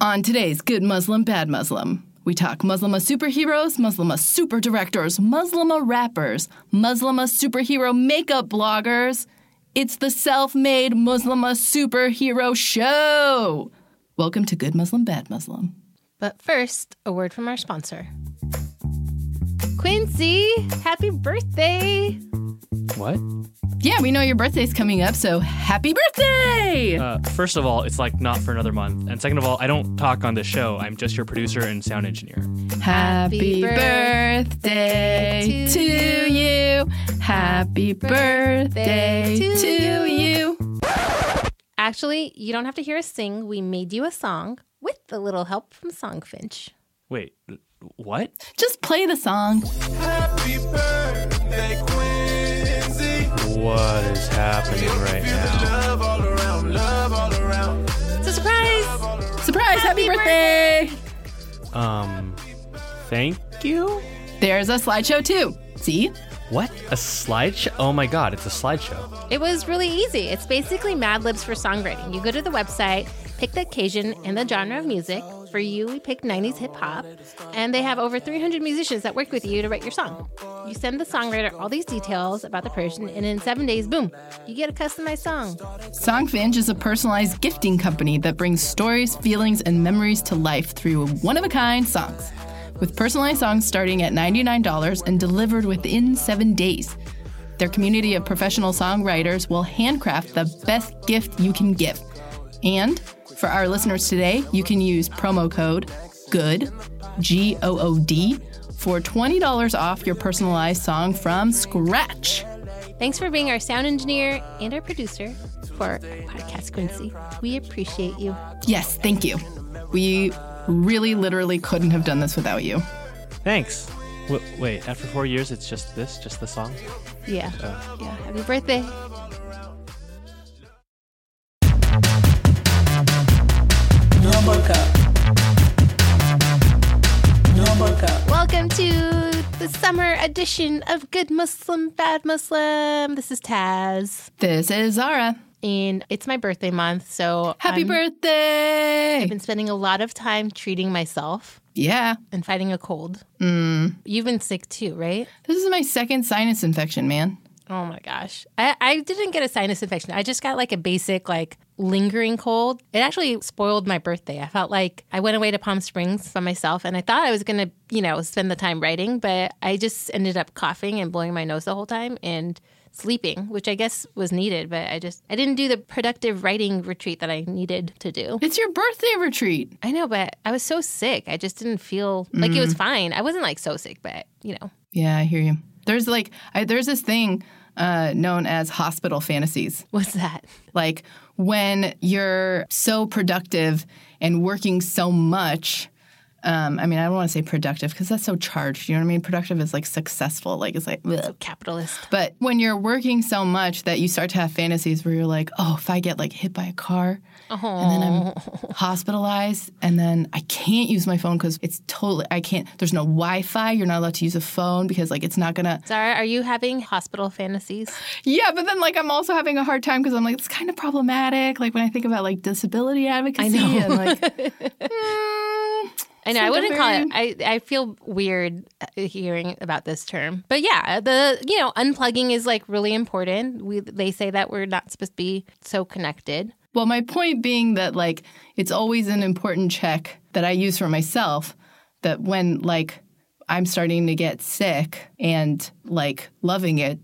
On today's Good Muslim, Bad Muslim, we talk Muslima superheroes, Muslima super directors, Muslima rappers, Muslima superhero makeup bloggers. It's the self-made Muslima superhero show. Welcome to Good Muslim, Bad Muslim. But first, a word from our sponsor. Quincy, happy birthday! What? Yeah, we know your birthday's coming up, so happy birthday! First of all, it's like not for another month. And second of all, I don't talk on this show. I'm just your producer and sound engineer. Happy birthday to you. Happy birthday to you. Actually, you don't have to hear us sing. We made you a song with a little help from Songfinch. Wait, what? Just play the song. Happy birthday, Quincy. What is happening right now? Love all around, love all around. It's a surprise! Surprise, happy birthday! Thank you? There's a slideshow too. See? What? A slideshow? Oh my god, it's a slideshow. It was really easy. It's basically Mad Libs for songwriting. You go to the website, pick the occasion and the genre of music. For you, we picked 90s hip-hop. And they have over 300 musicians that work with you to write your song. You send the songwriter all these details about the person, and in 7 days, boom, you get a customized song. Songfinch is a personalized gifting company that brings stories, feelings, and memories to life through one-of-a-kind songs. With personalized songs starting at $99 and delivered within 7 days. Their community of professional songwriters will handcraft the best gift you can give. And for our listeners today, you can use promo code GOOD, G-O-O-D, for $20 off your personalized song from scratch. Thanks for being our sound engineer and our producer for our podcast, Quincy. We appreciate you. Yes, thank you. We really literally couldn't have done this without you. Thanks. Wait, after 4 years, it's just the song? Yeah. Yeah. Happy birthday. Welcome to the summer edition of Good Muslim, Bad Muslim. This is Taz. This is Zara. And it's my birthday month, so Happy birthday! I've been spending a lot of time treating myself. Yeah. And fighting a cold. You've been sick too, right? This is my second sinus infection, man. Oh my gosh. I didn't get a sinus infection. I just got like a basic lingering cold. It actually spoiled my birthday. I felt like I went away to Palm Springs by myself and I thought I was going to, spend the time writing, but I just ended up coughing and blowing my nose the whole time and sleeping, which I guess was needed, but I didn't do the productive writing retreat that I needed to do. It's your birthday retreat. I know, but I was so sick. I just didn't feel like it was fine. I wasn't so sick, but Yeah, I hear you. There's there's this thing known as hospital fantasies. What's that? Like when you're so productive and working so much. I don't want to say productive because that's so charged. You know what I mean? Productive is successful. It's like so capitalist. But when you're working so much that you start to have fantasies where you're like, oh, if I get hit by a car and then I'm hospitalized and then I can't use my phone because I can't. There's no Wi-Fi. You're not allowed to use a phone because it's not gonna. Zara, are you having hospital fantasies? Yeah, but then I'm also having a hard time because I'm it's kind of problematic. When I think about disability advocacy and I know. I wouldn't call it. I feel weird hearing about this term, but yeah, the unplugging is really important. They say that we're not supposed to be so connected. Well, my point being that it's always an important check that I use for myself. That when I'm starting to get sick and loving it,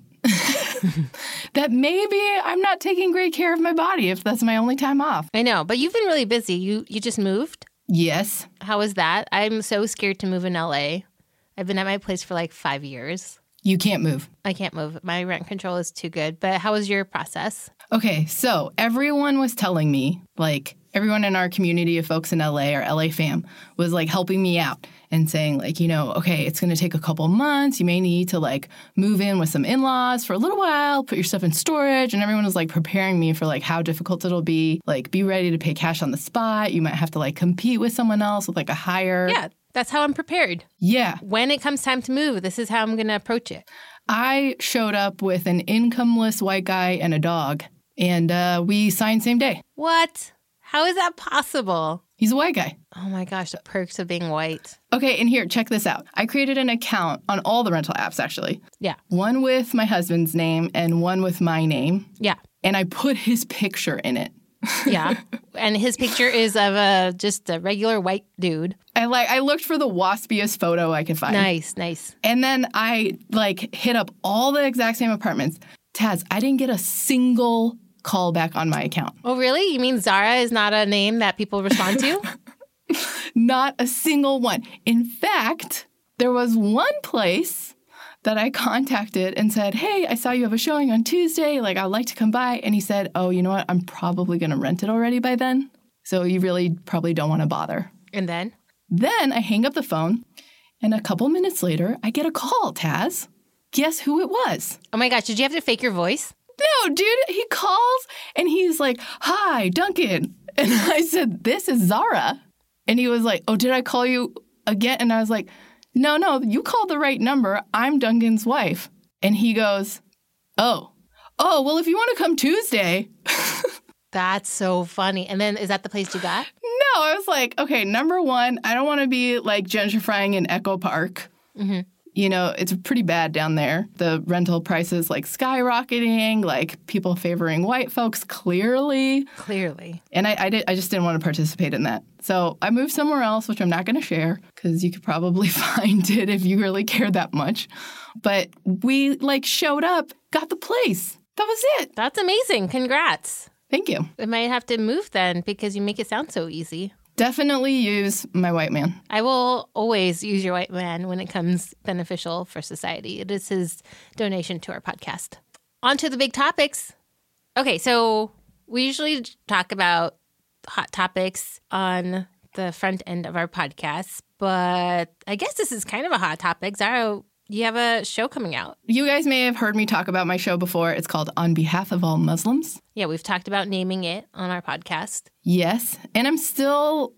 that maybe I'm not taking great care of my body if that's my only time off. I know, but you've been really busy. You just moved. Yes. How was that? I'm so scared to move in LA. I've been at my place for 5 years. You can't move. I can't move. My rent control is too good. But how was your process? Okay, so everyone was telling me, everyone in our community of folks in LA, our LA fam, was helping me out and saying okay, it's going to take a couple months. You may need to move in with some in-laws for a little while, put your stuff in storage. And everyone was preparing me for how difficult it'll be. Be ready to pay cash on the spot. You might have to compete with someone else with a higher. Yeah, that's how I'm prepared. Yeah. When it comes time to move, this is how I'm going to approach it. I showed up with an incomeless white guy and a dog, and we signed same day. What? How is that possible? He's a white guy. Oh my gosh, the perks of being white. Okay, and here, check this out. I created an account on all the rental apps, actually. Yeah. One with my husband's name and one with my name. Yeah. And I put his picture in it. Yeah. And his picture is of just a regular white dude. I looked for the waspiest photo I could find. Nice. And then I hit up all the exact same apartments. Taz, I didn't get a single call back on my account. Oh, really? You mean Zara is not a name that people respond to? Not a single one. In fact, there was one place that I contacted and said, hey, I saw you have a showing on Tuesday. I'd like to come by. And he said, oh, you know what? I'm probably going to rent it already by then. So you really probably don't want to bother. And then? Then I hang up the phone. And a couple minutes later, I get a call, Taz. Guess who it was? Oh my gosh, did you have to fake your voice? No, dude, he calls and he's like, hi, Duncan. And I said, this is Zara. And he was like, oh, did I call you again? And I was like, no, you called the right number. I'm Duncan's wife. And he goes, oh, well, if you want to come Tuesday. That's so funny. And then is that the place you got? No, I was like, okay, number one, I don't want to be gentrifying in Echo Park. Mm-hmm. You know, it's pretty bad down there. The rental prices skyrocketing, people favoring white folks clearly. And I just didn't want to participate in that. So I moved somewhere else, which I'm not going to share because you could probably find it if you really care that much. But we showed up, got the place. That was it. That's amazing. Congrats. Thank you. I might have to move then because you make it sound so easy. Definitely use my white man. I will always use your white man when it comes beneficial for society. It is his donation to our podcast. On to the big topics. Okay, so we usually talk about hot topics on the front end of our podcast, but I guess this is kind of a hot topic. Zara, you have a show coming out. You guys may have heard me talk about my show before. It's called On Behalf of All Muslims. Yeah, we've talked about naming it on our podcast. Yes. And I'm still,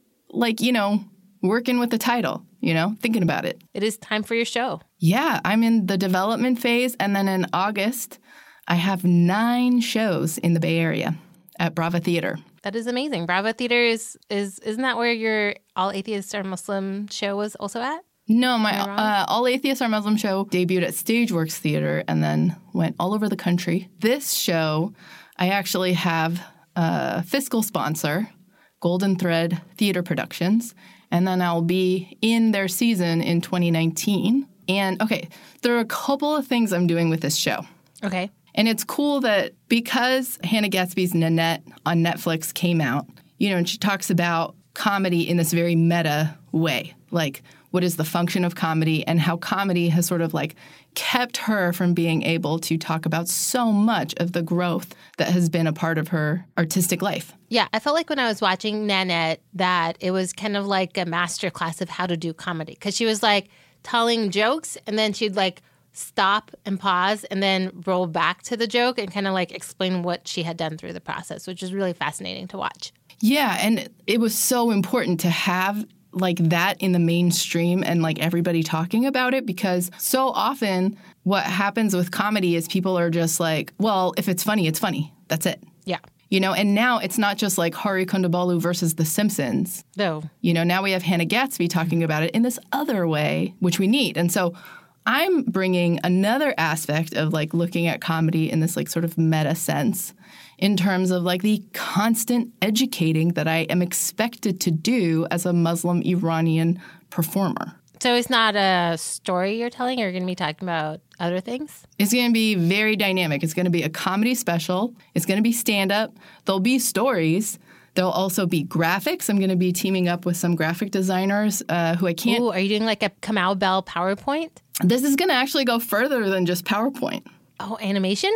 working with the title, thinking about it. It is time for your show. Yeah, I'm in the development phase. And then in August, I have 9 shows in the Bay Area at Brava Theater. That is amazing. Brava Theater isn't that where your All Atheists Are Muslim show was also at? No, my All Atheists Are Muslim show debuted at Stageworks Theater and then went all over the country. This show, I actually have a fiscal sponsor, Golden Thread Theater Productions, and then I'll be in their season in 2019. And, okay, there are a couple of things I'm doing with this show. Okay. And it's cool that because Hannah Gadsby's Nanette on Netflix came out, and she talks about comedy in this very meta way, what is the function of comedy and how comedy has sort of kept her from being able to talk about so much of the growth that has been a part of her artistic life. Yeah, I felt like when I was watching Nanette that it was kind of like a master class of how to do comedy because she was telling jokes and then she'd stop and pause and then roll back to the joke and kind of explain what she had done through the process, which is really fascinating to watch. Yeah, and it was so important to have that in the mainstream and everybody talking about it because so often what happens with comedy is people are just well, if it's funny, it's funny. That's it. Yeah. And now it's not just Hari Kondabolu versus The Simpsons. No. Now we have Hannah Gadsby talking about it in this other way, which we need. And so I'm bringing another aspect of looking at comedy in this sort of meta sense in terms of the constant educating that I am expected to do as a Muslim Iranian performer. So it's not a story you're telling? You're going to be talking about other things? It's going to be very dynamic. It's going to be a comedy special. It's going to be stand-up. There'll be stories. There'll also be graphics. I'm going to be teaming up with some graphic designers who I can't... Ooh, are you doing a Kamau Bell PowerPoint? This is going to actually go further than just PowerPoint. Oh, animation?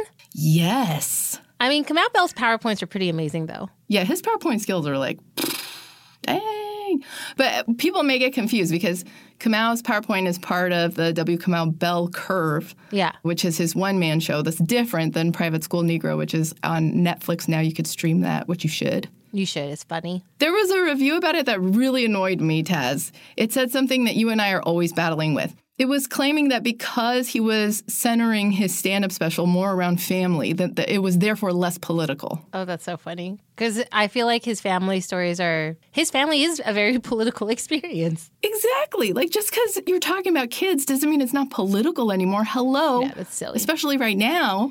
Yes. I mean, Kamau Bell's PowerPoints are pretty amazing, though. Yeah, his PowerPoint skills are dang. But people may get confused because Kamau's PowerPoint is part of the W. Kamau Bell Curve, which is his one-man show that's different than Private School Negro, which is on Netflix now. You could stream that, which you should. You should. It's funny. There was a review about it that really annoyed me, Taz. It said something that you and I are always battling with. It was claiming that because he was centering his stand-up special more around family, that it was therefore less political. Oh, that's so funny. Because I feel like his family stories his family is a very political experience. Exactly. Like, just because you're talking about kids doesn't mean it's not political anymore. Hello. Yeah, that's silly. Especially right now.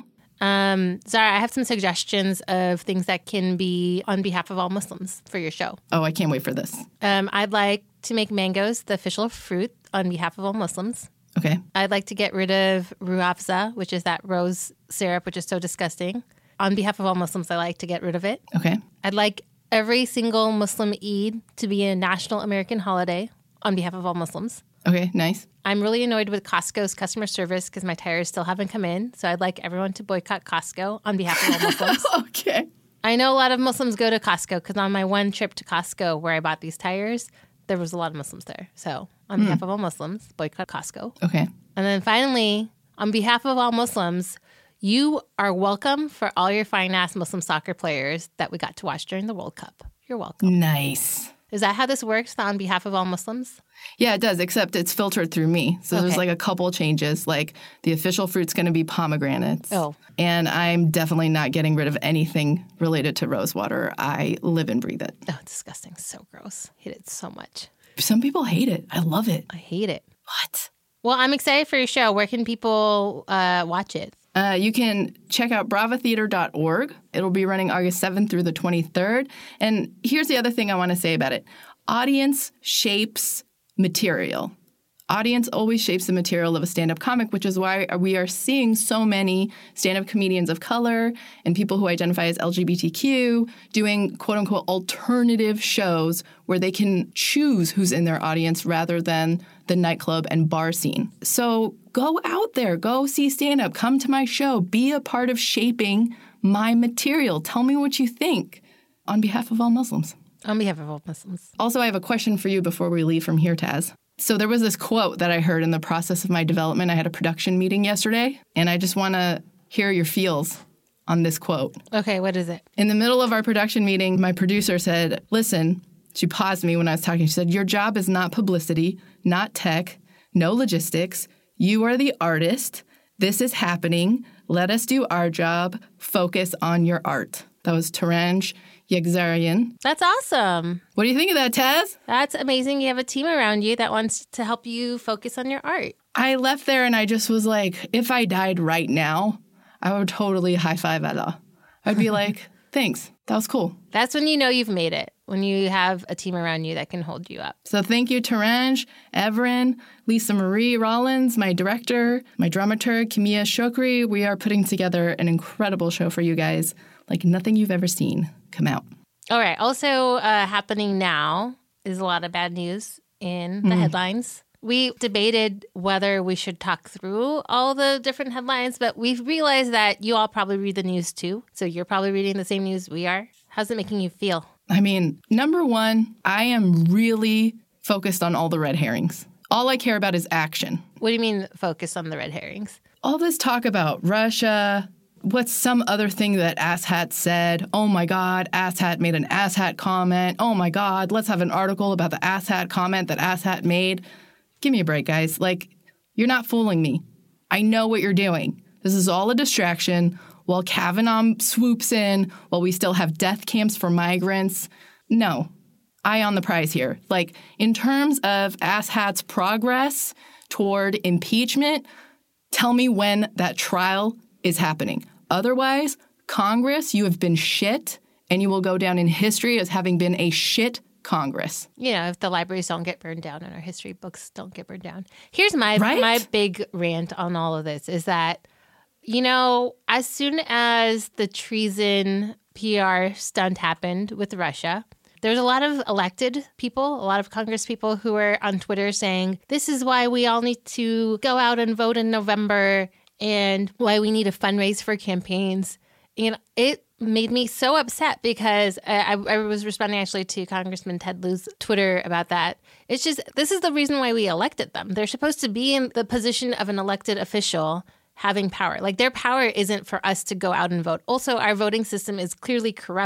Zara, I have some suggestions of things that can be on behalf of all Muslims for your show. Oh, I can't wait for this. I'd like to make mangoes the official fruit on behalf of all Muslims. Okay. I'd like to get rid of ruafza, which is that rose syrup, which is so disgusting. On behalf of all Muslims, I like to get rid of it. Okay. I'd like every single Muslim Eid to be a national American holiday on behalf of all Muslims. Okay, nice. I'm really annoyed with Costco's customer service because my tires still haven't come in. So I'd like everyone to boycott Costco on behalf of all Muslims. Okay. I know a lot of Muslims go to Costco because on my one trip to Costco where I bought these tires, there was a lot of Muslims there. So on behalf of all Muslims, boycott Costco. Okay. And then finally, on behalf of all Muslims, you are welcome for all your fine-ass Muslim soccer players that we got to watch during the World Cup. You're welcome. Nice. Is that how this works, on behalf of all Muslims? Yeah, it does, except it's filtered through me. So there's Okay. like a couple changes. Like the official fruit's going to be pomegranates. Oh. And I'm definitely not getting rid of anything related to rosewater. I live and breathe it. Oh, disgusting. So gross. Hate it so much. Some people hate it. I love it. I hate it. What? Well, I'm excited for your show. Where can people watch it? You can check out bravatheater.org. It'll be running August 7th through the 23rd. And here's the other thing I want to say about it. Audience shapes material. Audience always shapes the material of a stand-up comic, which is why we are seeing so many stand-up comedians of color and people who identify as LGBTQ doing quote-unquote alternative shows where they can choose who's in their audience rather than the nightclub and bar scene. So go out there, go see stand-up, come to my show, be a part of shaping my material. Tell me what you think on behalf of all Muslims. On behalf of all Muslims. Also, I have a question for you before we leave from here, Taz. So there was this quote that I heard in the process of my development. I had a production meeting yesterday, and I just want to hear your feels on this quote. Okay, what is it? In the middle of our production meeting, my producer said, listen, she paused me when I was talking. She said, your job is not publicity, not tech, no logistics. You are the artist. This is happening. Let us do our job. Focus on your art. That was Taranj Yegzarian. That's awesome. What do you think of that, Taz? That's amazing. You have a team around you that wants to help you focus on your art. I left there and I just was like, if I died right now, I would totally high five Ella. I'd be like, thanks. That was cool. That's when you know you've made it, when you have a team around you that can hold you up. So thank you, Taranj, Everin, Lisa Marie Rollins, my director, my dramaturg, Kimia Shokri. We are putting together an incredible show for you guys, like nothing you've ever seen. Come out. All right. Also happening now is a lot of bad news in the headlines. We debated whether we should talk through all the different headlines, but we've realized that you all probably read the news too. So you're probably reading the same news we are. How's it making you feel? I mean, number one, I am really focused on all the red herrings. All I care about is action. What do you mean focus on the red herrings? All this talk about Russia, what's some other thing that Asshat said? Oh my God, Asshat made an Asshat comment. Oh my God, let's have an article about the Asshat comment that Asshat made. Give me a break, guys. Like, you're not fooling me. I know what you're doing. This is all a distraction while Kavanaugh swoops in, while we still have death camps for migrants. No, eye on the prize here. Like, in terms of Asshat's progress toward impeachment, tell me when that trial is happening. Otherwise, Congress, you have been shit, and you will go down in history as having been a shit Congress. You know, if the libraries don't get burned down and our history books don't get burned down. Here's my big rant on all of this is that, you know, as soon as the treason PR stunt happened with Russia, there's a lot of elected people, a lot of Congress people who are on Twitter saying, this is why we all need to go out and vote in November and why we need to fundraise for campaigns. And it made me so upset because I was responding actually to Congressman Ted Lieu's Twitter about that. It's just, this is the reason why we elected them. They're supposed to be in the position of an elected official having power. Like, their power isn't for us to go out and vote. Also, our voting system is clearly corrupt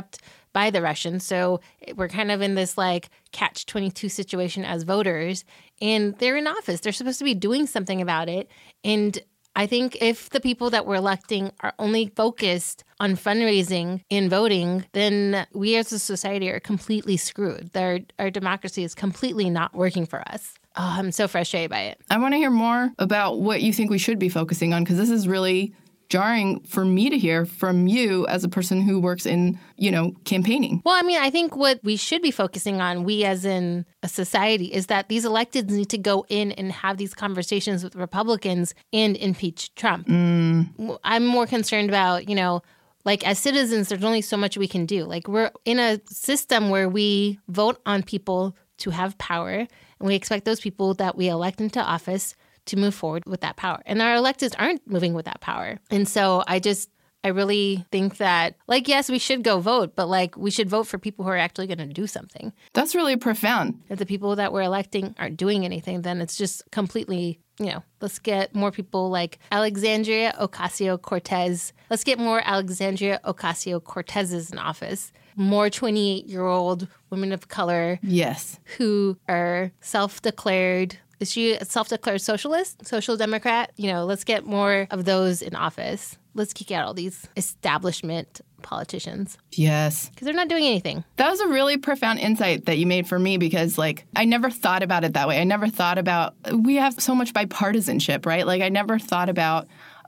by the Russians. So we're kind of in this like catch-22 situation as voters. And they're in office. They're supposed to be doing something about it. And I think if the people that we're electing are only focused on fundraising and voting, then we as a society are completely screwed. Our democracy is completely not working for us. Oh, I'm so frustrated by it. I want to hear more about what you think we should be focusing on, because this is really jarring for me to hear from you as a person who works in, campaigning. Well, I mean, I think what we should be focusing on, we as in a society, is that these electeds need to go in and have these conversations with Republicans and impeach Trump. I'm more concerned about, like as citizens, there's only so much we can do. Like we're in a system where we vote on people to have power, and we expect those people that we elect into office to move forward with that power. And our electeds aren't moving with that power. And so I really think that, like, yes, we should go vote, but like we should vote for people who are actually going to do something. That's really profound. If the people that we're electing aren't doing anything, then it's just completely, let's get more people like Alexandria Ocasio-Cortez. Let's get more Alexandria Ocasio-Cortezes in office. More 28-year-old women of color. Yes. Who are self-declared. Is she a self-declared socialist, social democrat? Let's get more of those in office. Let's kick out all these establishment politicians. Yes. Because they're not doing anything. That was a really profound insight that you made for me, because, like, I never thought about it that way. I never thought about, we have so much bipartisanship, right? Like, I never thought about,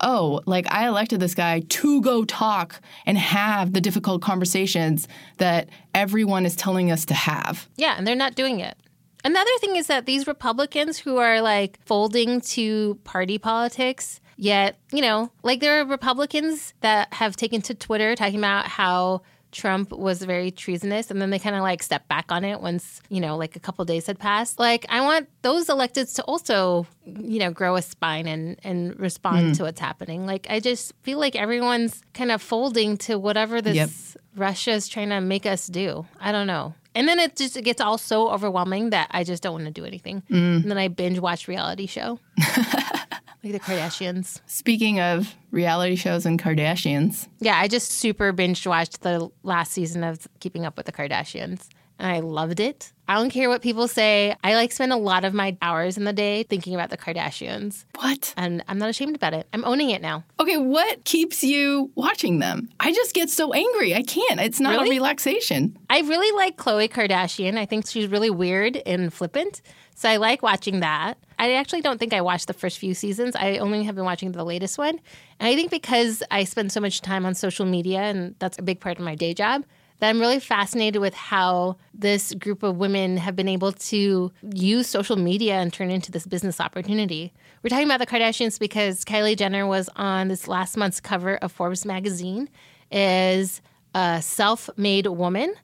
I elected this guy to go talk and have the difficult conversations that everyone is telling us to have. Yeah, and they're not doing it. Another thing is that these Republicans who are like folding to party politics, yet, there are Republicans that have taken to Twitter talking about how Trump was very treasonous, and then they kind of like step back on it once, like a couple days had passed. Like, I want those electeds to also, grow a spine and respond to what's happening. Like, I just feel like everyone's kind of folding to whatever this Russia's trying to make us do. I don't know. And then it gets all so overwhelming that I just don't want to do anything. And then I binge watch reality show. Like the Kardashians. Speaking of reality shows and Kardashians. Yeah, I just super binge watched the last season of Keeping Up with the Kardashians. And I loved it. I don't care what people say. I spend a lot of my hours in the day thinking about the Kardashians. What? And I'm not ashamed about it. I'm owning it now. Okay, what keeps you watching them? I just get so angry. I can't. It's not a relaxation. I really like Khloe Kardashian. I think she's really weird and flippant. So I like watching that. I actually don't think I watched the first few seasons. I only have been watching the latest one. And I think because I spend so much time on social media, and that's a big part of my day job, that I'm really fascinated with how this group of women have been able to use social media and turn into this business opportunity. We're talking about the Kardashians because Kylie Jenner was on this last month's cover of Forbes magazine as a self-made woman.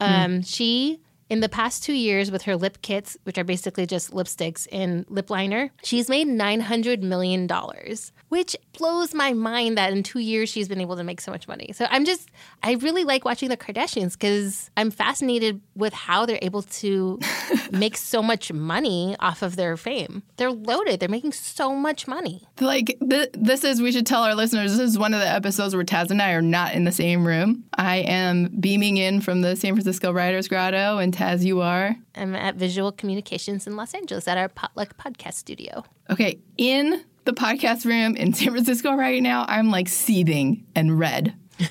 She, in the past 2 years with her lip kits, which are basically just lipsticks and lip liner, she's made $900 million, which blows my mind that in 2 years she's been able to make so much money. So I really like watching the Kardashians because I'm fascinated with how they're able to make so much money off of their fame. They're loaded. They're making so much money. Like, we should tell our listeners, this is one of the episodes where Taz and I are not in the same room. I am beaming in from the San Francisco Writers Grotto, and Taz, you are? I'm at Visual Communications in Los Angeles at our Potluck podcast studio. Okay, in the podcast room in San Francisco right now, I'm like seething and red.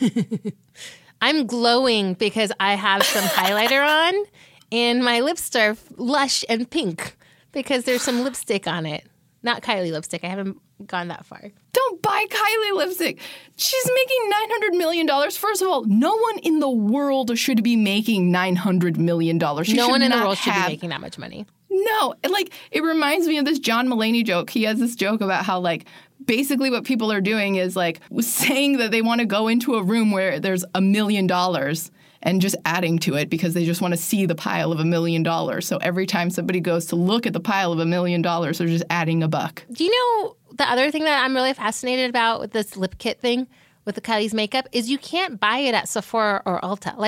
I'm glowing because I have some highlighter on and my lips are lush and pink because there's some lipstick on it. Not Kylie lipstick. I haven't gone that far. Don't buy Kylie lipstick. She's making $900 million. First of all, no one in the world should be making $900 million. No one in the world should be making that much money. No. It reminds me of this John Mulaney joke. He has this joke about how, basically what people are doing is, saying that they want to go into a room where there's $1 million and just adding to it because they just want to see the pile of $1 million. So every time somebody goes to look at the pile of $1 million, they're just adding a buck. Do you know the other thing that I'm really fascinated about with this lip kit thing with the Kylie's makeup is you can't buy it at Sephora or Ulta.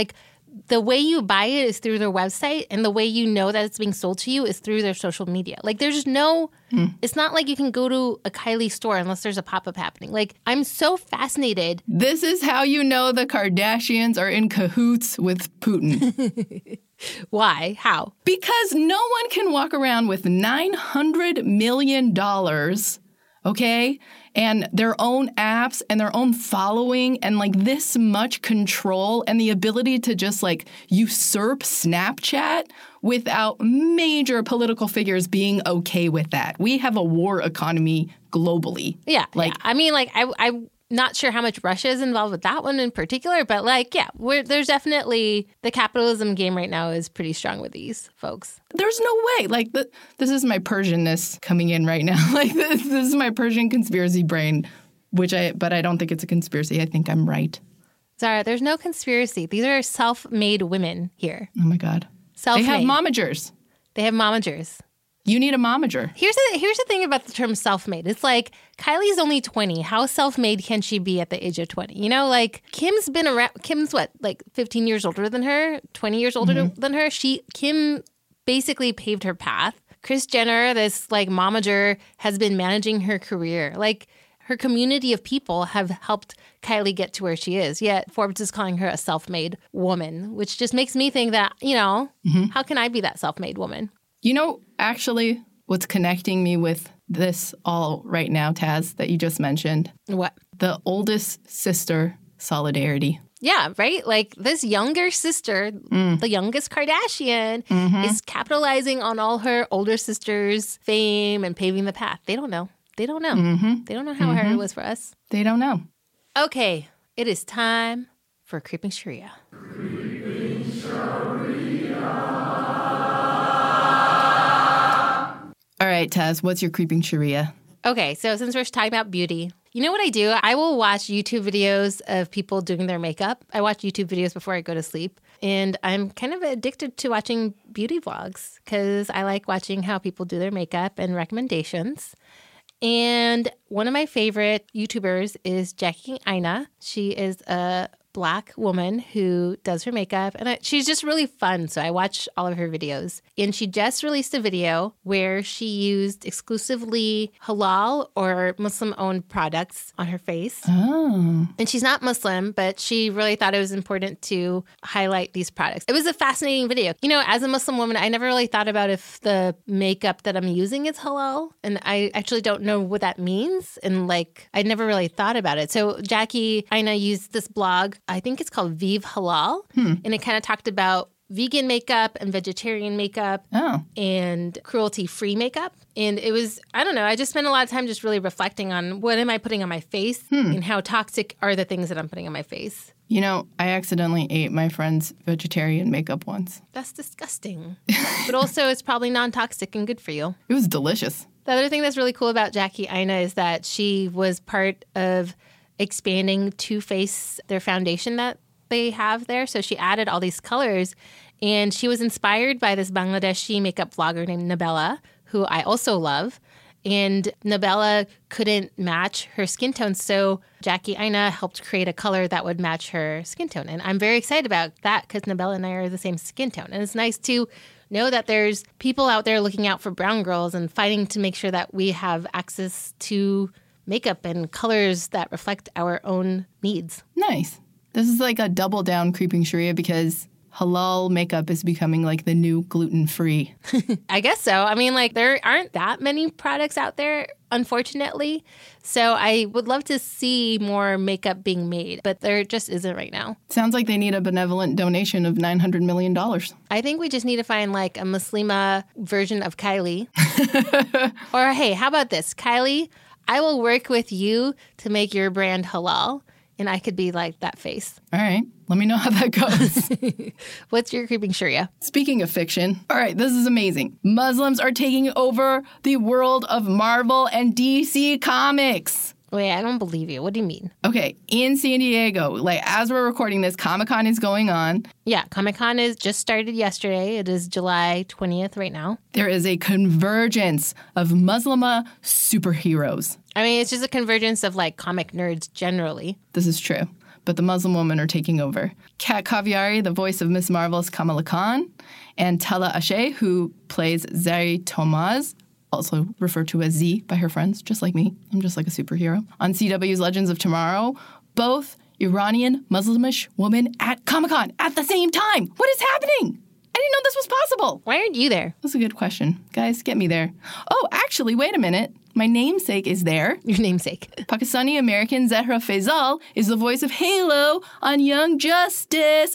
the way you buy it is through their website, and the way you know that it's being sold to you is through their social media. Like, there's no, it's not like you can go to a Kylie store unless there's a pop-up happening. Like, I'm so fascinated. This is how you know the Kardashians are in cahoots with Putin. Why? How? Because no one can walk around with $900 million, okay? And their own apps and their own following and like this much control and the ability to just like usurp Snapchat without major political figures being okay with that. We have a war economy globally. Yeah. Like, I mean, like, I'm not sure how much Russia is involved with that one in particular, but like, yeah, there's definitely the capitalism game right now is pretty strong with these folks. there's no way. Like, this is my Persianness coming in right now. Like, this is my Persian conspiracy brain, but I don't think it's a conspiracy. I think I'm right. Zara, there's no conspiracy. These are self-made women here. Oh my God. Self-made. They have momagers. They have momagers. You need a momager. Here's the thing about the term self-made. It's like Kylie's only 20. How self-made can she be at the age of 20? You know, like Kim's been around. Kim's what, like 15 years older than her, 20 years older than her. Kim basically paved her path. Kris Jenner, this like momager, has been managing her career. Like her community of people have helped Kylie get to where she is. Yet Forbes is calling her a self-made woman, which just makes me think that, you know, how can I be that self-made woman? You know, actually, what's connecting me with this all right now, Taz, that you just mentioned? What? The oldest sister solidarity. Yeah, right? Like this younger sister, the youngest Kardashian, is capitalizing on all her older sister's fame and paving the path. They don't know. They don't know. They don't know how hard it was for us. They don't know. Okay, it is time for Creeping Sharia. All right, Taz, what's your creeping Sharia? Okay, so since we're talking about beauty, you know what I do? I will watch YouTube videos of people doing their makeup. I watch YouTube videos before I go to sleep. And I'm kind of addicted to watching beauty vlogs because I like watching how people do their makeup and recommendations. And one of my favorite YouTubers is Jackie Aina. She is a Black woman who does her makeup, and she's just really fun. So I watch all of her videos. And she just released a video where she used exclusively halal or Muslim-owned products on her face. Oh. And she's not Muslim, but she really thought it was important to highlight these products. It was a fascinating video. You know, as a Muslim woman, I never really thought about if the makeup that I'm using is halal. And I actually don't know what that means. And like, I never really thought about it. So Jackie Aina used this blog. I think it's called Vive Halal. And it kind of talked about vegan makeup and vegetarian makeup and cruelty-free makeup. And it was, I don't know, I just spent a lot of time just really reflecting on what am I putting on my face and how toxic are the things that I'm putting on my face. You know, I accidentally ate my friend's vegetarian makeup once. That's disgusting. But also it's probably non-toxic and good for you. It was delicious. The other thing that's really cool about Jackie Aina is that she was part of expanding Too Faced, their foundation that they have there. So she added all these colors, and she was inspired by this Bangladeshi makeup vlogger named Nabella, who I also love. And Nabella couldn't match her skin tone, so Jackie Aina helped create a color that would match her skin tone. And I'm very excited about that because Nabella and I are the same skin tone. And it's nice to know that there's people out there looking out for brown girls and fighting to make sure that we have access to makeup and colors that reflect our own needs. Nice. This is like a double down creeping Sharia because halal makeup is becoming like the new gluten-free. I guess so. I mean, like, there aren't that many products out there, unfortunately. So I would love to see more makeup being made, but there just isn't right now. Sounds like they need a benevolent donation of $900 million. I think we just need to find like a Muslima version of Kylie. Or hey, how about this? Kylie, I will work with you to make your brand halal, and I could be like that face. All right. Let me know how that goes. What's your creeping Sharia? Speaking of fiction, all right, this is amazing. Muslims are taking over the world of Marvel and DC Comics. Wait, I don't believe you. What do you mean? Okay, in San Diego, like as we're recording this, Comic-Con is going on. Yeah, Comic-Con is just started yesterday. It is July 20th right now. There is a convergence of Muslima superheroes. I mean, it's just a convergence of like comic nerds generally. This is true. but the Muslim women are taking over. Kat Kaviari, the voice of Miss Marvel's Kamala Khan, and Tala Ashe, who plays Zari Tomaz, also referred to as Z by her friends, just like me. I'm just like a superhero. On CW's Legends of Tomorrow, both Iranian Muslimish women at Comic-Con at the same time. What is happening? I didn't know this was possible. Why aren't you there? That's a good question. Guys, get me there. Oh, actually, wait a minute. My namesake is there. Your namesake. Pakistani-American Zahra Faisal is the voice of Halo on Young Justice,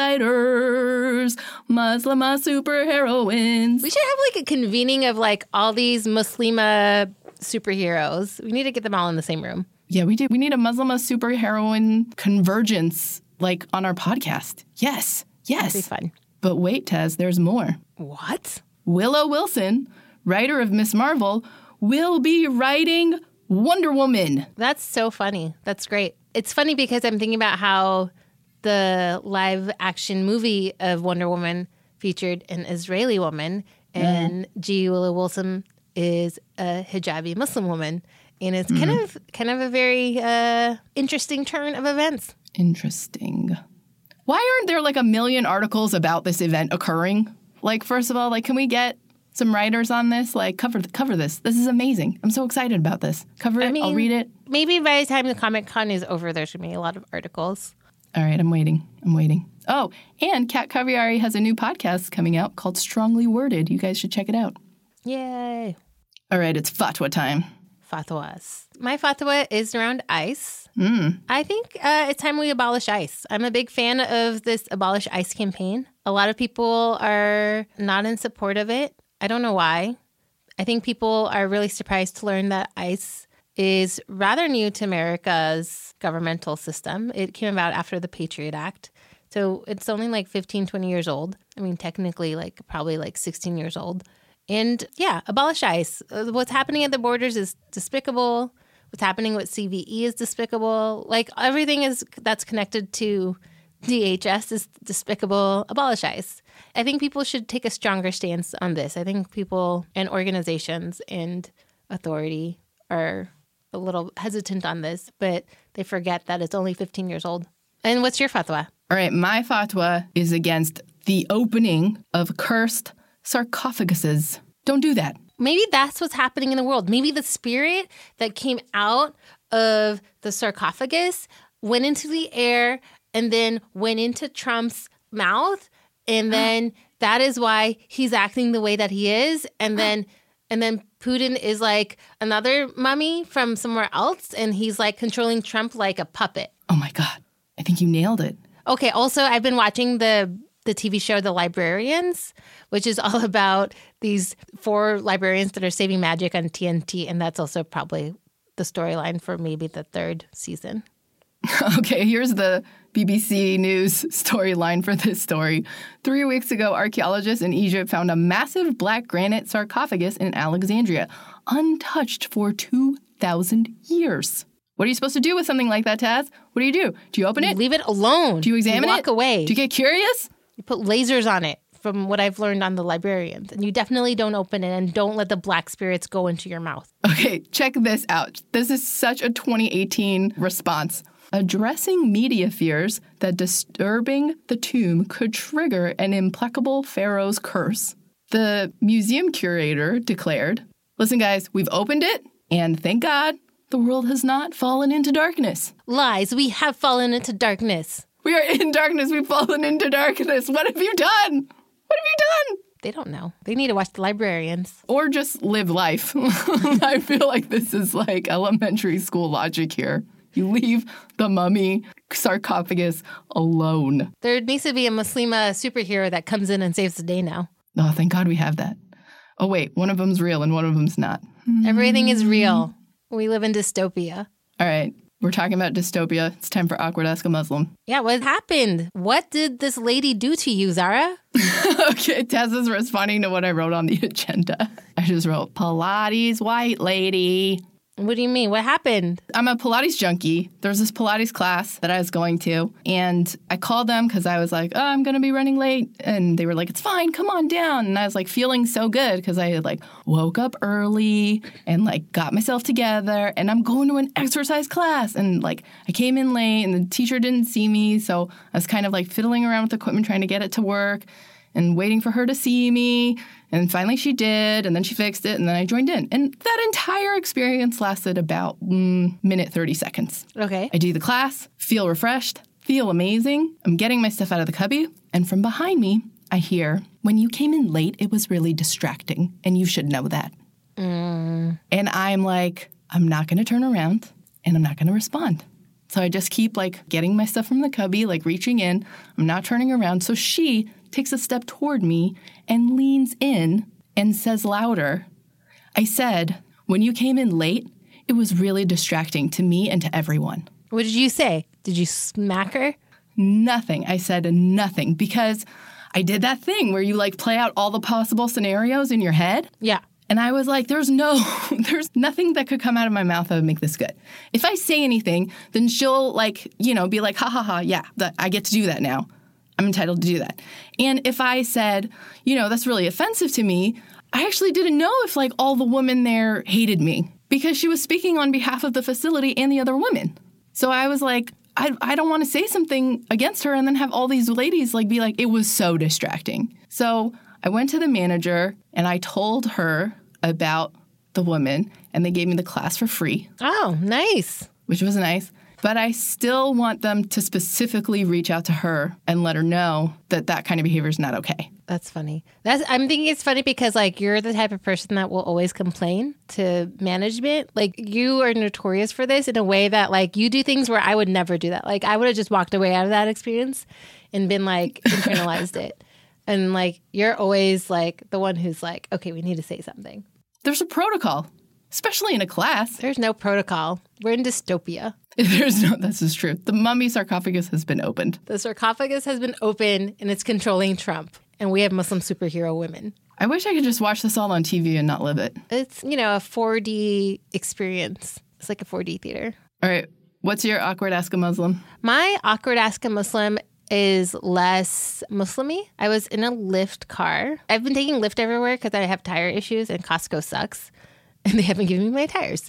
Outsiders, Muslima superheroines. We should have like a convening of like all these Muslima superheroes. We need to get them all in the same room. Yeah, we do. We need a Muslima superheroine convergence like on our podcast. Yes, yes. That'd be fun. But wait, Taz, there's more. What? Willow Wilson, writer of Miss Marvel, will be writing Wonder Woman. That's so funny. That's great. It's funny because I'm thinking about how the live action movie of Wonder Woman featured an Israeli woman, and G. Willow Wilson is a hijabi Muslim woman. And it's kind of a very interesting turn of events. Interesting. Why aren't there like a million articles about this event occurring? Like, first of all, like, can we get some writers on this? Like, cover this. This is amazing. I'm so excited about this. Cover it. I'll read it. Maybe by the time the Comic-Con is over, there's going to be a lot of articles. All right, I'm waiting. Oh, and Kat Kaviari has a new podcast coming out called Strongly Worded. You guys should check it out. Yay. All right, it's fatwa time. Fatwas. My fatwa is around ICE. I think it's time we abolish ICE. I'm a big fan of this Abolish ICE campaign. A lot of people are not in support of it. I don't know why. I think people are really surprised to learn that ICE is rather new to America's governmental system. It came about after the Patriot Act. So it's only like 15, 20 years old. I mean, technically, probably 16 years old. And yeah, abolish ICE. What's happening at the borders is despicable. What's happening with CVE is despicable. Like everything that's connected to DHS is despicable. Abolish ICE. I think people should take a stronger stance on this. I think people and organizations and authority are a little hesitant on this, but they forget that it's only 15 years old. And what's your fatwa? All right, my fatwa is against the opening of cursed sarcophaguses. Don't do that. Maybe that's what's happening in the world. Maybe the spirit that came out of the sarcophagus went into the air and then went into Trump's mouth. And then that is why he's acting the way that he is. And then Putin is like another mummy from somewhere else. And he's like controlling Trump like a puppet. Oh my God. I think you nailed it. Okay. Also, I've been watching the TV show The Librarians, which is all about these 4 librarians that are saving magic on TNT. And that's also probably the storyline for maybe the 3rd season. Okay, here's the BBC News storyline for this story. 3 weeks ago, archaeologists in Egypt found a massive black granite sarcophagus in Alexandria, untouched for 2,000 years. What are you supposed to do with something like that, Taz? What do? Do you open it? Leave it alone. Do you examine it? Walk away. Do you get curious? You put lasers on it, from what I've learned on The Librarians. And you definitely don't open it and don't let the black spirits go into your mouth. Okay, check this out. This is such a 2018 response. Addressing media fears that disturbing the tomb could trigger an implacable pharaoh's curse, the museum curator declared, "Listen, guys, we've opened it, and thank God the world has not fallen into darkness." Lies. We have fallen into darkness. We are in darkness. We've fallen into darkness. What have you done? What have you done? They don't know. They need to watch The Librarians. Or just live life. I feel like this is like elementary school logic here. You leave the mummy sarcophagus alone. There needs to be a Muslima superhero that comes in and saves the day now. Oh, thank God we have that. Oh, wait, one of them's real and one of them's not. Everything is real. We live in dystopia. All right, we're talking about dystopia. It's time for Awkward Ask a Muslim. Yeah, what happened? What did this lady do to you, Zara? Okay, Tess is responding to what I wrote on the agenda. I just wrote, Pilates white lady. What do you mean? What happened? I'm a Pilates junkie. There was this Pilates class that I was going to, and I called them because I was like, oh, I'm going to be running late. And they were like, it's fine, come on down. And I was like feeling so good because I had like woke up early and like got myself together, and I'm going to an exercise class. And like I came in late and the teacher didn't see me. So I was kind of like fiddling around with the equipment trying to get it to work and waiting for her to see me. And finally she did, and then she fixed it, and then I joined in. And that entire experience lasted about minute 30 seconds. Okay. I do the class, feel refreshed, feel amazing. I'm getting my stuff out of the cubby, and from behind me, I hear, when you came in late, it was really distracting, and you should know that. And I'm like, I'm not going to turn around, and I'm not going to respond. So I just keep like getting my stuff from the cubby, like reaching in. I'm not turning around. So she takes a step toward me and leans in and says louder, I said, when you came in late, it was really distracting to me and to everyone. What did you say? Did you smack her? Nothing. I said nothing because I did that thing where you like play out all the possible scenarios in your head. Yeah. And I was like, there's nothing that could come out of my mouth that would make this good. If I say anything, then she'll like, be like, ha ha ha, yeah, I get to do that now. I'm entitled to do that. And if I said, that's really offensive to me, I actually didn't know if like all the women there hated me because she was speaking on behalf of the facility and the other women. So I was like, I don't want to say something against her and then have all these ladies like be like, it was so distracting. So I went to the manager and I told her about the woman, and they gave me the class for free. Oh, nice. Which was nice. But I still want them to specifically reach out to her and let her know that that kind of behavior is not okay. That's funny. I'm thinking it's funny because like you're the type of person that will always complain to management. Like you are notorious for this in a way that like you do things where I would never do that. Like I would have just walked away out of that experience and been like internalized it. And like you're always like the one who's like, okay, we need to say something. There's a protocol, especially in a class. There's no protocol. We're in dystopia. This is true. The mummy sarcophagus has been opened. The sarcophagus has been opened and it's controlling Trump. And we have Muslim superhero women. I wish I could just watch this all on TV and not live it. It's, a 4D experience. It's like a 4D theater. All right. What's your awkward Ask a Muslim? My awkward Ask a Muslim is less Muslim-y. I was in a Lyft car. I've been taking Lyft everywhere because I have tire issues and Costco sucks. And they haven't given me my tires.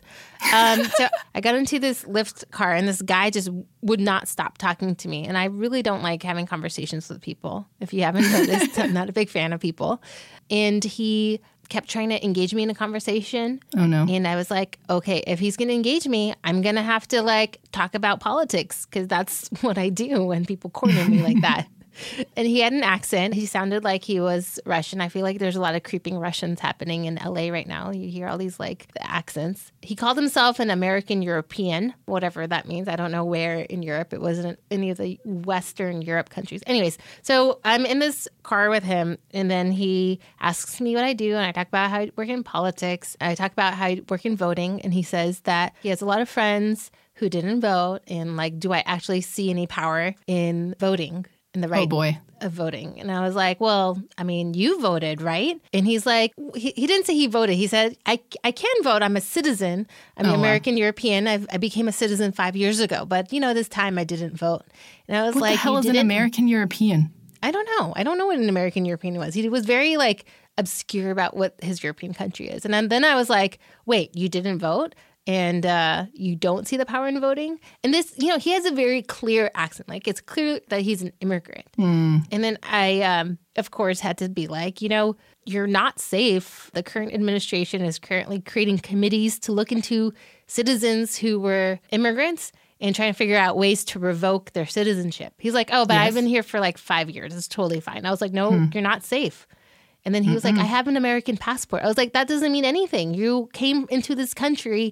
So I got into this Lyft car and this guy just would not stop talking to me. And I really don't like having conversations with people. If you haven't noticed, I'm not a big fan of people. And he kept trying to engage me in a conversation. Oh, no. And I was like, okay, if he's going to engage me, I'm going to have to like talk about politics because that's what I do when people corner me like that. And he had an accent. He sounded like he was Russian. I feel like there's a lot of creeping Russians happening in LA right now. You hear all these like accents. He called himself an American European, whatever that means. I don't know where in Europe. It wasn't any of the Western Europe countries. Anyways, so I'm in this car with him, and then he asks me what I do, and I talk about how I work in politics. I talk about how I work in voting, and he says that he has a lot of friends who didn't vote, and like, do I actually see any power in voting? In the right of voting. And I was like, well, I mean, you voted, right? And he's like, he didn't say he voted. He said, I can vote. I'm a citizen. I'm an American European. I became a citizen 5 years ago. But, this time I didn't vote. And I was what like, the hell is an American European? I don't know. I don't know what an American European was. He was very like obscure about what his European country is. And then I was like, wait, you didn't vote? And you don't see the power in voting. And this, he has a very clear accent. Like, it's clear that he's an immigrant. And then I, of course, had to be like, you're not safe. The current administration is currently creating committees to look into citizens who were immigrants and trying to figure out ways to revoke their citizenship. He's like, oh, but yes. I've been here for like 5 years. It's totally fine. I was like, no, you're not safe. And then he was like, I have an American passport. I was like, that doesn't mean anything. You came into this country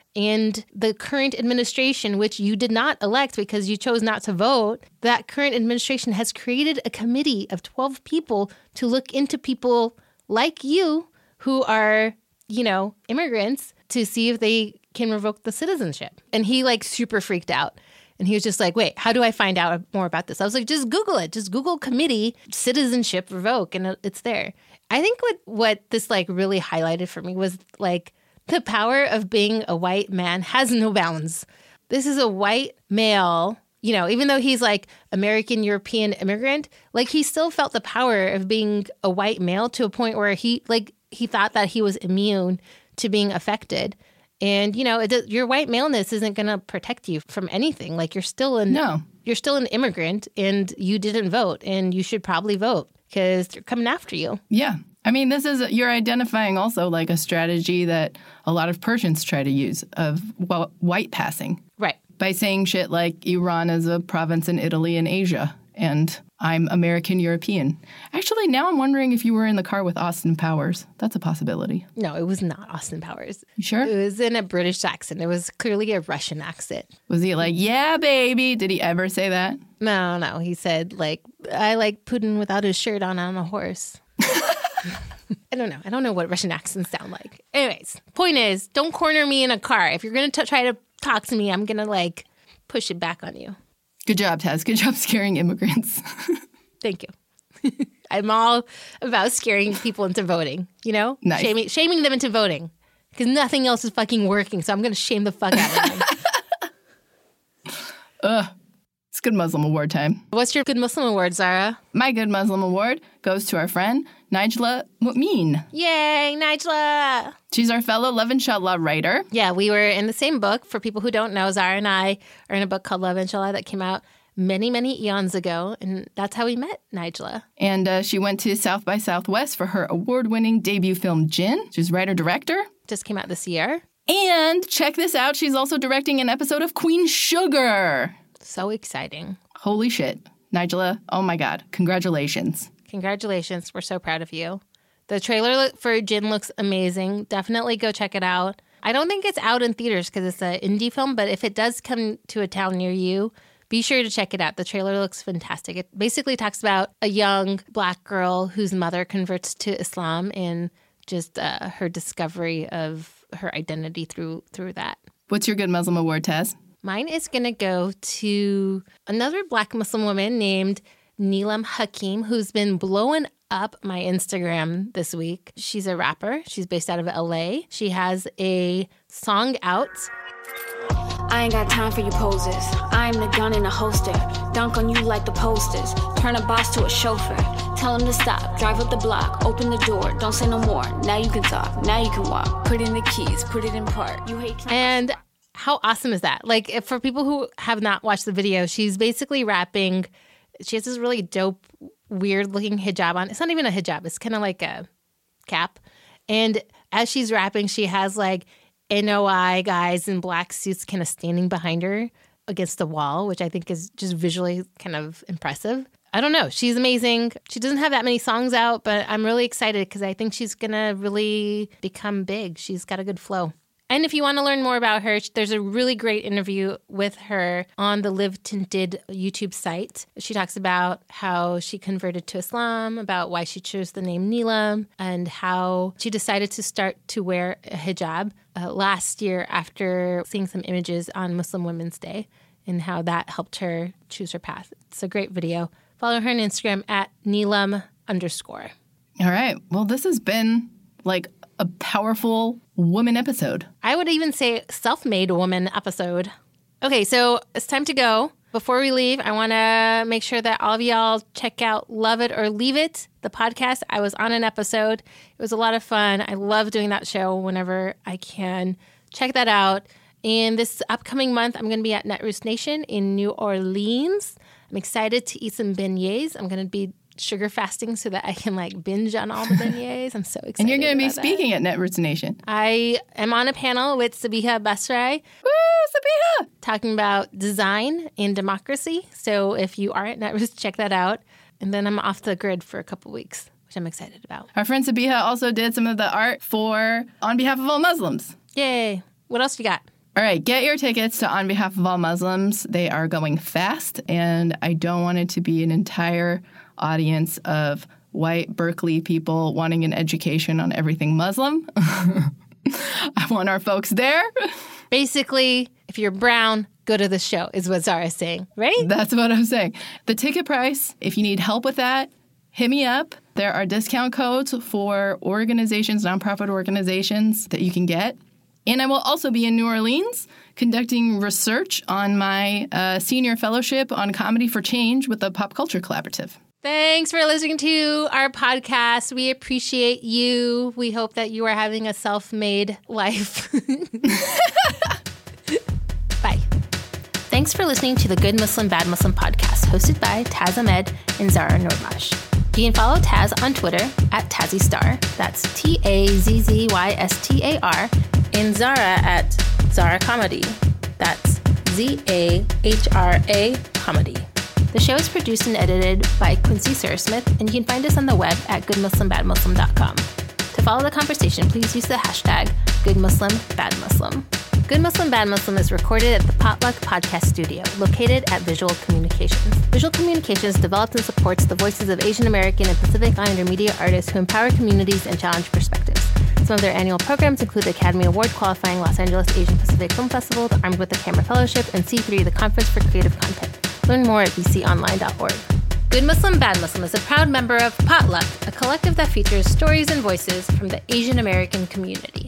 and the current administration, which you did not elect because you chose not to vote, that current administration has created a committee of 12 people to look into people like you who are, immigrants to see if they can revoke the citizenship. And he like super freaked out. And he was just like, wait, how do I find out more about this? I was like, just Google it. Just Google committee citizenship revoke and it's there. I think what this like really highlighted for me was like The power of being a white man has no bounds. This is a white male, you know, even though he's like American European immigrant, like he still felt the power of being a white male to a point where he thought that he was immune to being affected. And, you know, your white maleness isn't going to protect you from anything. Like you're still an immigrant and you didn't vote and you should probably vote because they're coming after you. Yeah. I mean, you're identifying also like a strategy that a lot of Persians try to use of white passing. Right. By saying shit like Iran is a province in Italy and Asia, and I'm American European. Actually, now I'm wondering if you were in the car with Austin Powers. That's a possibility. No, it was not Austin Powers. You sure? It was in a British accent. It was clearly a Russian accent. Was he like, yeah, baby? Did he ever say that? No. He said, like, I like Putin without his shirt on a horse. I don't know. I don't know what Russian accents sound like. Anyways, point is, don't corner me in a car. If you're going to try to talk to me, I'm going to, like, push it back on you. Good job, Taz. Good job scaring immigrants. Thank you. I'm all about scaring people into voting, you know? Nice. Shaming them into voting. Because nothing else is fucking working, so I'm going to shame the fuck out of them. It's Good Muslim Award time. What's your Good Muslim Award, Zara? My Good Muslim Award goes to our friend, Najla Mu'min. Yay, Najla! She's our fellow Love Inshallah writer. Yeah, we were in the same book. For people who don't know, Zara and I are in a book called Love Inshallah that came out many, many eons ago, and that's how we met Najla. And she went to South by Southwest for her award-winning debut film, Jinn. She's writer-director. Just came out this year. And check this out, she's also directing an episode of Queen Sugar. So exciting. Holy shit. Najla, oh my God, congratulations. Congratulations. We're so proud of you. The trailer for Jinn looks amazing. Definitely go check it out. I don't think it's out in theaters because it's an indie film, but if it does come to a town near you, be sure to check it out. The trailer looks fantastic. It basically talks about a young Black girl whose mother converts to Islam and just her discovery of her identity through that. What's your Good Muslim Award, Taz? Mine is going to go to another Black Muslim woman named Neelam Hakim, who's been blowing up my Instagram this week. She's a rapper. She's based out of LA. She has a song out. I ain't got time for you poses. I'm the gun in the holster. Dunk on you like the posters. Turn a boss to a chauffeur. Tell him to stop. Drive up the block. Open the door. Don't say no more. Now you can talk. Now you can walk. Put in the keys. Put it in park. You hate. And how awesome is that? Like, if for people who have not watched the video, she's basically rapping. She has this really dope, weird-looking hijab on. It's not even a hijab. It's kind of like a cap. And as she's rapping, she has, like, NOI guys in black suits kind of standing behind her against the wall, which I think is just visually kind of impressive. I don't know. She's amazing. She doesn't have that many songs out, but I'm really excited because I think she's going to really become big. She's got a good flow. And if you want to learn more about her, there's a really great interview with her on the Live Tinted YouTube site. She talks about how she converted to Islam, about why she chose the name Neelam, and how she decided to start to wear a hijab last year after seeing some images on Muslim Women's Day, and how that helped her choose her path. It's a great video. Follow her on Instagram at Neelam_. All right. Well, this has been like a powerful woman episode. I would even say self-made woman episode. Okay, so it's time to go. Before we leave, I want to make sure that all of y'all check out Love It or Leave It, the podcast. I was on an episode. It was a lot of fun. I love doing that show whenever I can. Check that out. And this upcoming month, I'm going to be at Netroots Nation in New Orleans. I'm excited to eat some beignets. I'm going to be sugar fasting so that I can like binge on all the beignets. I'm so excited. And you're going to be speaking at Netroots Nation. I am on a panel with Sabiha Basrai. Woo, Sabiha! Talking about design and democracy. So if you are at Netroots, check that out. And then I'm off the grid for a couple weeks, which I'm excited about. Our friend Sabiha also did some of the art for On Behalf of All Muslims. Yay. What else you got? All right, get your tickets to On Behalf of All Muslims. They are going fast, and I don't want it to be an entire audience of white Berkeley people wanting an education on everything Muslim. I want our folks there. Basically, if you're brown, go to the show, is what Zara's saying, right? That's what I'm saying. The ticket price, if you need help with that, hit me up. There are discount codes for organizations, nonprofit organizations that you can get. And I will also be in New Orleans conducting research on my senior fellowship on comedy for change with the Pop Culture Collaborative. Thanks for listening to our podcast. We appreciate you. We hope that you are having a self-made life. Bye. Thanks for listening to the Good Muslim, Bad Muslim podcast, hosted by Taz Ahmed and Zara Norbash. You can follow Taz on Twitter at TazzyStar. That's TAZZYSTAR. And Zara at Zara Comedy. That's ZAHRA Comedy. The show is produced and edited by Quincy Sarasmith, and you can find us on the web at goodmuslimbadmuslim.com. To follow the conversation, please use the hashtag GoodMuslimBadMuslim. Good Muslim, Bad Muslim is recorded at the Potluck Podcast Studio, located at Visual Communications. Visual Communications develops and supports the voices of Asian American and Pacific Islander media artists who empower communities and challenge perspectives. Some of their annual programs include the Academy Award qualifying Los Angeles Asian Pacific Film Festival, the Armed with the Camera Fellowship, and C3, the Conference for Creative Content. Learn more at bconline.org. Good Muslim, Bad Muslim is a proud member of Potluck, a collective that features stories and voices from the Asian American community.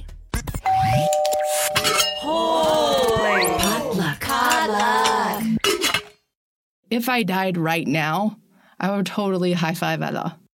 If I died right now, I would totally high-five Allah.